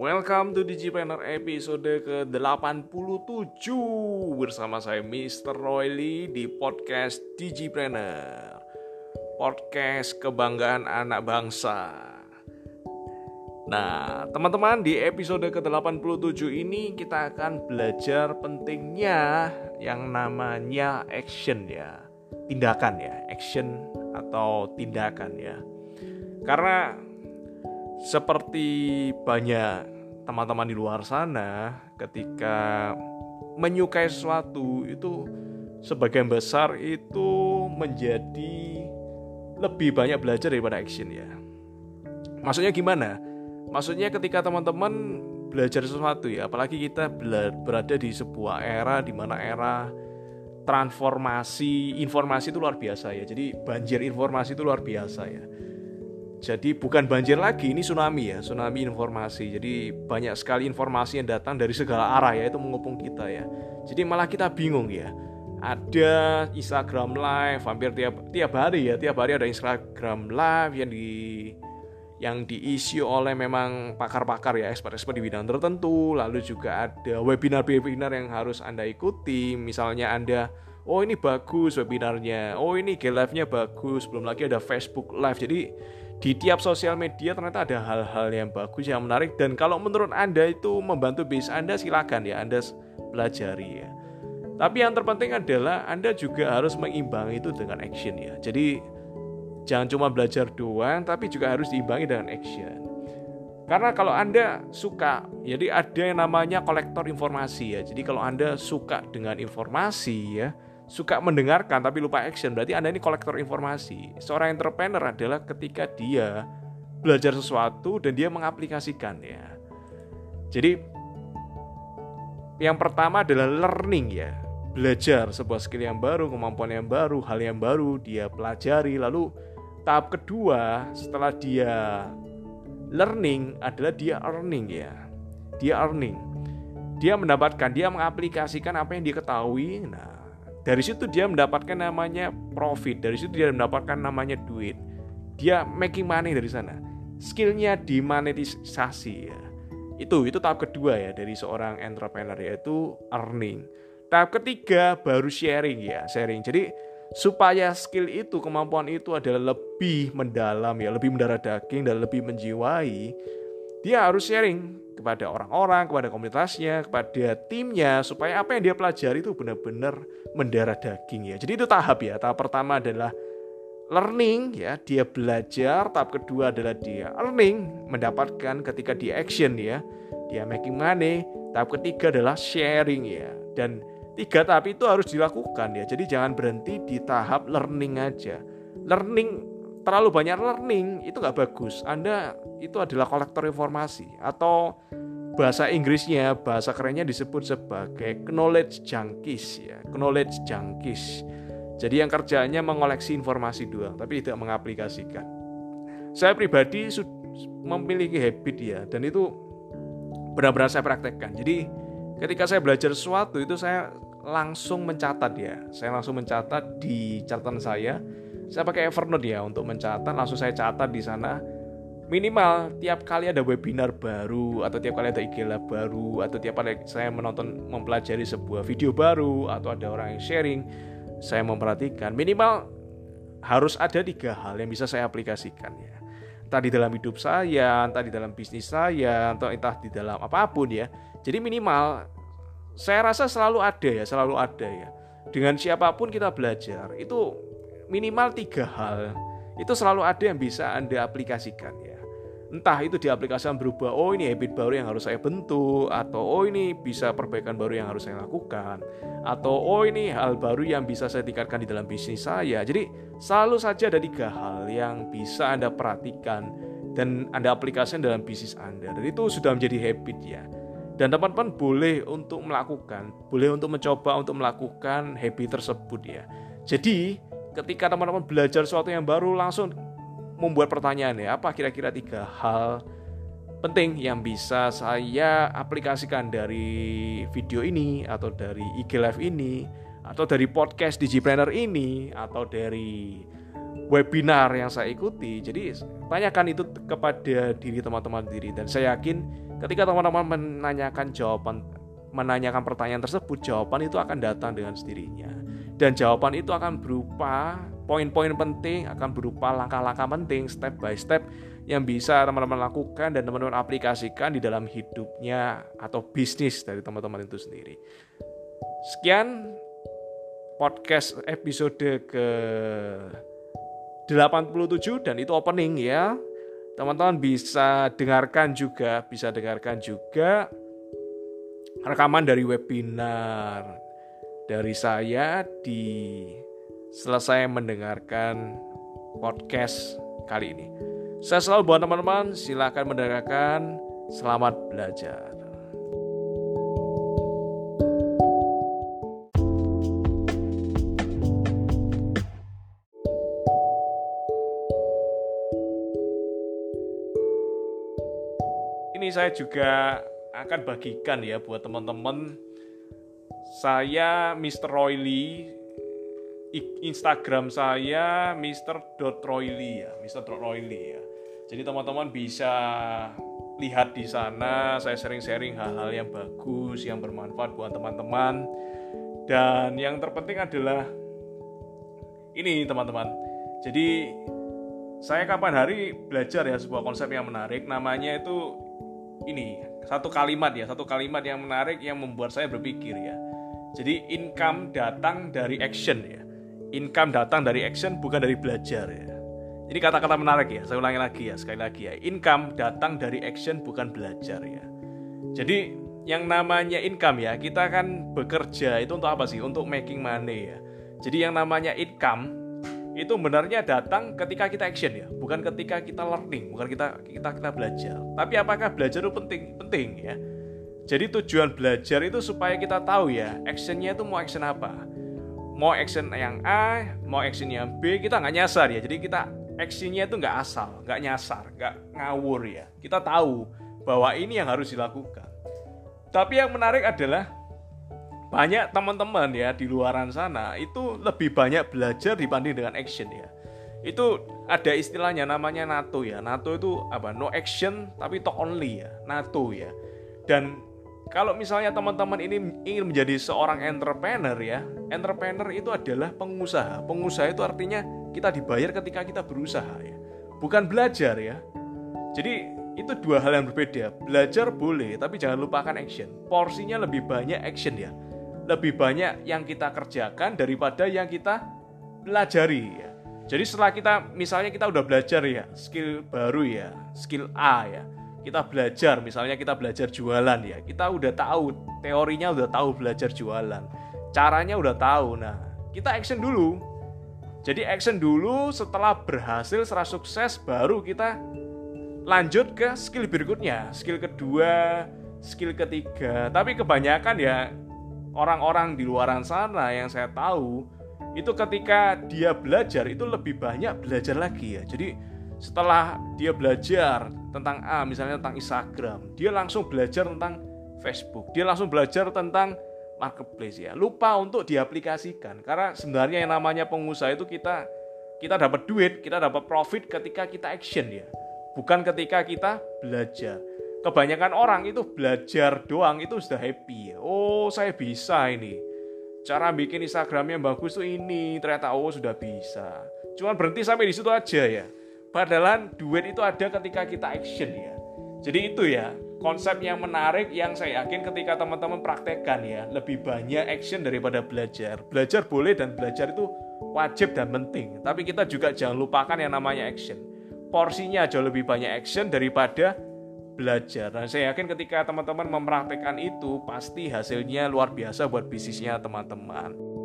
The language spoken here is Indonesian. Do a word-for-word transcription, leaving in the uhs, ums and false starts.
Welcome to Digipreneur episode ke delapan puluh tujuh bersama saya mister Royli di podcast Digipreneur, podcast kebanggaan anak bangsa. Nah, teman-teman, di episode ke delapan puluh tujuh ini kita akan belajar pentingnya yang namanya action ya, tindakan ya, action atau tindakan ya. Karena seperti banyak teman-teman di luar sana, ketika menyukai sesuatu itu sebagian besar itu menjadi lebih banyak belajar daripada action ya. Maksudnya gimana? Maksudnya ketika teman-teman belajar sesuatu ya, apalagi kita berada di sebuah era di mana era transformasi informasi itu luar biasa ya. Jadi banjir informasi itu luar biasa ya. Jadi bukan banjir lagi, ini tsunami ya, tsunami informasi. Jadi banyak sekali informasi yang datang dari segala arah ya, itu mengepung kita ya. Jadi malah kita bingung ya. Ada Instagram live hampir tiap tiap hari ya, tiap hari ada Instagram live yang di yang diisi oleh memang pakar-pakar ya, expert-expert di bidang tertentu. Lalu juga ada webinar-webinar yang harus Anda ikuti. Misalnya Anda, oh ini bagus webinarnya, oh ini G Live-nya bagus, belum lagi ada Facebook Live. Jadi di tiap sosial media ternyata ada hal-hal yang bagus, yang menarik. Dan kalau menurut Anda itu membantu bisnis Anda, silakan ya, Anda pelajari ya. Tapi yang terpenting adalah Anda juga harus mengimbangi itu dengan action ya. Jadi jangan cuma belajar doang, tapi juga harus diimbangi dengan action. Karena kalau Anda suka, jadi ada yang namanya kolektor informasi ya. Jadi kalau Anda suka dengan informasi ya, suka mendengarkan tapi lupa action, berarti Anda ini kolektor informasi. Seorang entrepreneur adalah ketika dia belajar sesuatu dan dia mengaplikasikan ya. Jadi yang pertama adalah learning ya. Belajar sebuah skill yang baru, kemampuan yang baru, hal yang baru dia pelajari. Lalu tahap kedua setelah dia learning adalah dia earning ya. Dia earning. Dia mendapatkan, dia mengaplikasikan apa yang dia ketahui. Nah, dari situ dia mendapatkan namanya profit, dari situ dia mendapatkan namanya duit. Dia making money dari sana. Skillnya dimonetisasi ya. Itu itu tahap kedua ya dari seorang entrepreneur, yaitu earning. Tahap ketiga baru sharing ya, sharing. Jadi supaya skill itu, kemampuan itu adalah lebih mendalam ya, lebih mendarah daging dan lebih menjiwai, dia harus sharing kepada orang-orang, kepada komunitasnya, kepada timnya, supaya apa yang dia pelajari itu benar-benar mendarah daging ya. Jadi itu tahap ya. Tahap pertama adalah learning ya, dia belajar. Tahap kedua adalah dia earning, mendapatkan ketika dia action ya, dia making money. Tahap ketiga adalah sharing ya. Dan tiga tahap itu harus dilakukan ya. Jadi jangan berhenti di tahap learning aja. Learning terlalu banyak learning itu nggak bagus. Anda itu adalah kolektor informasi, atau bahasa Inggrisnya, bahasa kerennya disebut sebagai knowledge junkies ya, knowledge junkies. Jadi yang kerjanya mengoleksi informasi doang, tapi tidak mengaplikasikan. Saya pribadi memiliki habit ya, dan itu benar-benar saya praktekkan. Jadi ketika saya belajar sesuatu itu saya langsung mencatat ya, saya langsung mencatat di catatan saya. Saya pakai Evernote ya untuk mencatat, langsung saya catat di sana. Minimal tiap kali ada webinar baru, atau tiap kali ada I G Live baru, atau tiap kali saya menonton, mempelajari sebuah video baru, atau ada orang yang sharing, saya memperhatikan minimal harus ada tiga hal yang bisa saya aplikasikan ya. Entah di dalam hidup saya, entah di dalam bisnis saya, atau entah di dalam apapun ya. Jadi minimal saya rasa selalu ada ya, selalu ada ya. Dengan siapapun kita belajar, itu minimal tiga hal itu selalu ada yang bisa Anda aplikasikan ya. Entah itu diaplikasikan berubah, oh ini habit baru yang harus saya bentuk, atau oh ini bisa perbaikan baru yang harus saya lakukan, atau oh ini hal baru yang bisa saya tingkatkan di dalam bisnis saya. Jadi selalu saja ada tiga hal yang bisa Anda perhatikan dan Anda aplikasikan dalam bisnis Anda, dan itu sudah menjadi habit ya. Dan teman-teman boleh untuk melakukan, boleh untuk mencoba untuk melakukan habit tersebut ya. Jadi ketika teman-teman belajar sesuatu yang baru, langsung membuat pertanyaan ya, apa kira-kira tiga hal penting yang bisa saya aplikasikan dari video ini, atau dari I G Live ini, atau dari podcast Digipreneur ini, atau dari webinar yang saya ikuti. Jadi tanyakan itu kepada diri teman-teman sendiri, dan saya yakin Ketika teman-teman menanyakan jawaban, menanyakan pertanyaan tersebut, jawaban itu akan datang dengan sendirinya. Dan jawaban itu akan berupa poin-poin penting, akan berupa langkah-langkah penting, step by step yang bisa teman-teman lakukan dan teman-teman aplikasikan di dalam hidupnya atau bisnis dari teman-teman itu sendiri. Sekian podcast episode ke delapan puluh tujuh dan itu opening ya. Teman-teman bisa dengarkan juga, bisa dengarkan juga rekaman dari webinar dari saya di selesai mendengarkan podcast kali ini. Saya selalu buat teman-teman, silakan mendengarkan. Selamat belajar. Ini saya juga akan bagikan ya buat teman-teman. Saya mister Roy Lee, Instagram saya mister Roy Lee ya, mister Roy Lee ya. Jadi teman-teman bisa lihat di sana saya sharing-sharing hal-hal yang bagus, yang bermanfaat buat teman-teman. Dan yang terpenting adalah ini teman-teman. Jadi saya kapan hari belajar ya sebuah konsep yang menarik, namanya itu ini satu kalimat ya, satu kalimat yang menarik yang membuat saya berpikir ya. Jadi income datang dari action ya. Income datang dari action, bukan dari belajar ya. Ini kata-kata menarik ya, saya ulangi lagi ya, sekali lagi ya. Income datang dari action, bukan belajar ya. Jadi yang namanya income ya, kita kan bekerja itu untuk apa sih? Untuk making money ya. Jadi yang namanya income itu benarnya datang ketika kita action ya, bukan ketika kita learning, bukan kita kita kita belajar. Tapi apakah belajar itu penting? Penting ya. Jadi tujuan belajar itu supaya kita tahu ya, actionnya itu mau action apa. Mau action yang A, mau action yang B, kita nggak nyasar ya. Jadi kita actionnya itu nggak asal, nggak nyasar, nggak ngawur ya. Kita tahu bahwa ini yang harus dilakukan. Tapi yang menarik adalah banyak teman-teman ya di luaran sana itu lebih banyak belajar dibanding dengan action ya. Itu ada istilahnya namanya NATO ya. NATO itu apa? No action tapi talk only ya. NATO ya. Dan kalau misalnya teman-teman ini ingin menjadi seorang entrepreneur ya, entrepreneur itu adalah pengusaha. Pengusaha itu artinya kita dibayar ketika kita berusaha ya, bukan belajar ya. Jadi itu dua hal yang berbeda. Belajar boleh, tapi jangan lupakan action. Porsinya lebih banyak action ya. Lebih banyak yang kita kerjakan daripada yang kita pelajari ya. Jadi setelah kita, misalnya kita udah belajar ya, skill baru ya, skill A ya. Kita belajar, misalnya kita belajar jualan ya. Kita udah tahu, teorinya udah tahu belajar jualan. Caranya udah tahu. Nah, kita action dulu. Jadi action dulu, setelah berhasil, setelah sukses, baru kita lanjut ke skill berikutnya. Skill kedua, skill ketiga. Tapi kebanyakan ya, orang-orang di luaran sana yang saya tahu itu ketika dia belajar itu lebih banyak belajar lagi ya. Jadi setelah dia belajar tentang A, misalnya tentang Instagram, dia langsung belajar tentang Facebook, dia langsung belajar tentang marketplace ya. Lupa untuk diaplikasikan. Karena sebenarnya yang namanya pengusaha itu kita kita dapat duit, kita dapat profit ketika kita action ya, bukan ketika kita belajar. Kebanyakan orang itu belajar doang itu sudah happy ya. Oh, saya bisa ini. Cara bikin Instagramnya bagus tuh ini. Ternyata oh sudah bisa. Cuman berhenti sampai di situ aja ya. Padahal duit itu ada ketika kita action ya. Jadi itu ya, konsep yang menarik yang saya yakin ketika teman-teman praktekkan ya, lebih banyak action daripada belajar. Belajar boleh dan belajar itu wajib dan penting. Tapi kita juga jangan lupakan yang namanya action. Porsinya jauh lebih banyak action daripada belajar. Dan saya yakin ketika teman-teman mempraktekkan itu, pasti hasilnya luar biasa buat bisnisnya teman-teman.